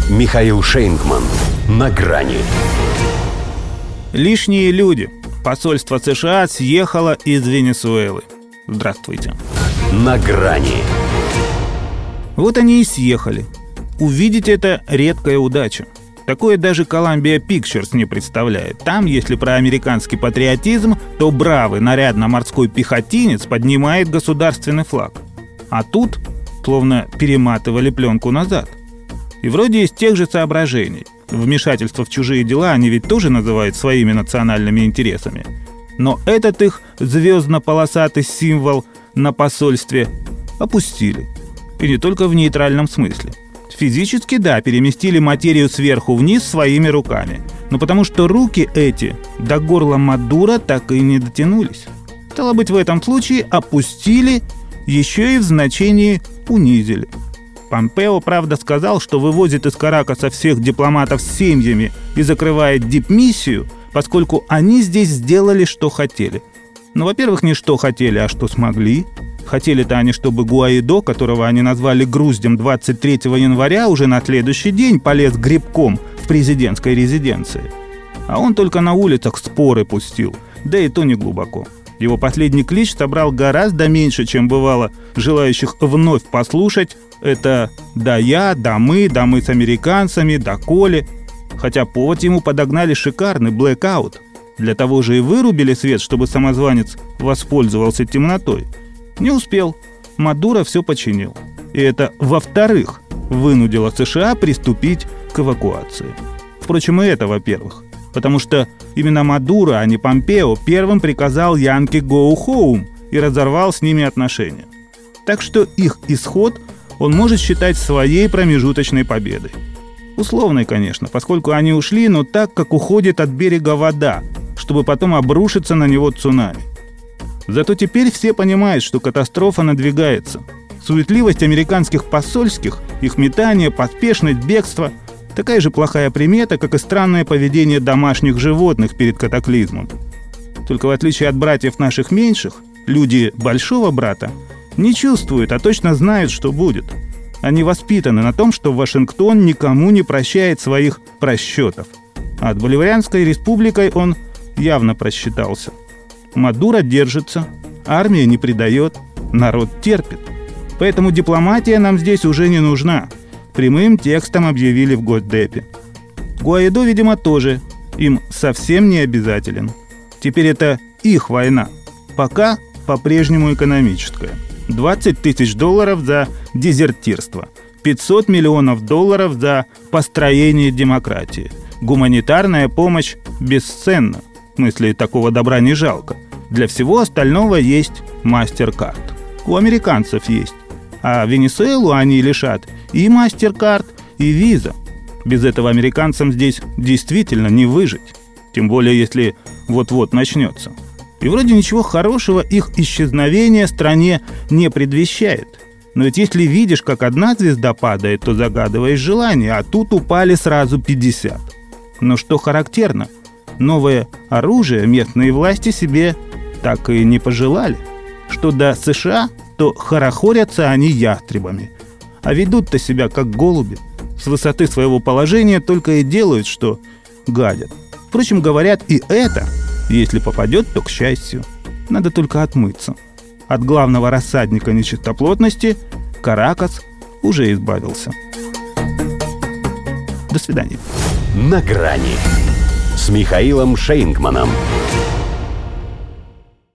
Михаил Шейнгман. На грани. Лишние люди. Посольство США съехало из Венесуэлы. Здравствуйте. На грани. Вот они и съехали. Увидеть это редкая удача. Такое даже Columbia Pictures не представляет. Там, если про американский патриотизм, то бравый нарядно-морской пехотинец поднимает государственный флаг. А тут словно перематывали пленку назад. И вроде из тех же соображений. Вмешательство в чужие дела они ведь тоже называют своими национальными интересами. Но этот их звездно-полосатый символ на посольстве опустили. И не только в нейтральном смысле. Физически, да, переместили материю сверху вниз своими руками. Но потому что руки эти до горла Мадуро так и не дотянулись. Стало быть, в этом случае опустили, еще и в значении унизили. Помпео, правда, сказал, что вывозит из Каракаса всех дипломатов с семьями и закрывает дипмиссию, поскольку они здесь сделали, что хотели. Ну, во-первых, не что хотели, а что смогли. Хотели-то они, чтобы Гуаидо, которого они назвали груздем 23 января, уже на следующий день полез гребком в президентской резиденции. А он только на улицах споры пустил, да и то не глубоко. Его последний клич собрал гораздо меньше, чем бывало желающих вновь послушать это «да я», «да мы», «да мы с американцами», «да Коли». Хотя повод ему подогнали шикарный блэкаут. Для того же и вырубили свет, чтобы самозванец воспользовался темнотой. Не успел. Мадуро все починил. И это, во-вторых, вынудило США приступить к эвакуации. Впрочем, и это, во-первых. Потому что именно Мадуро, а не Помпео, первым приказал Янки go home и разорвал с ними отношения. Так что их исход он может считать своей промежуточной победой. Условной, конечно, поскольку они ушли, но так, как уходит от берега вода, чтобы потом обрушиться на него цунами. Зато теперь все понимают, что катастрофа надвигается. Суетливость американских посольских, их метание, поспешность, бегство – такая же плохая примета, как и странное поведение домашних животных перед катаклизмом. Только в отличие от братьев наших меньших, люди большого брата не чувствуют, а точно знают, что будет. Они воспитаны на том, что Вашингтон никому не прощает своих просчетов. А от Боливарианской республикой он явно просчитался. Мадуро держится, армия не предает, народ терпит. Поэтому дипломатия нам здесь уже не нужна. Прямым текстом объявили в Госдепе. Гуаидо, видимо, тоже им совсем не обязателен. Теперь это их война. Пока по-прежнему экономическая. $20 тысяч за дезертирство, $500 миллионов за построение демократии. Гуманитарная помощь бесценна. В смысле, такого добра не жалко. Для всего остального есть MasterCard. У американцев есть. А Венесуэлу они лишат и MasterCard, и Visa. Без этого американцам здесь действительно не выжить. Тем более, если вот-вот начнется. И вроде ничего хорошего их исчезновение стране не предвещает. Но ведь если видишь, как одна звезда падает, то загадываешь желание, а тут упали сразу 50. Но что характерно, новое оружие местные власти себе так и не пожелали. Что до США, то хорохорятся они ястребами. А ведут-то себя как голуби. С высоты своего положения только и делают, что гадят. Впрочем, говорят и это, если попадет, то к счастью. Надо только отмыться. От главного рассадника нечистоплотности Каракас уже избавился. До свидания. На грани с Михаилом Шейнгманом.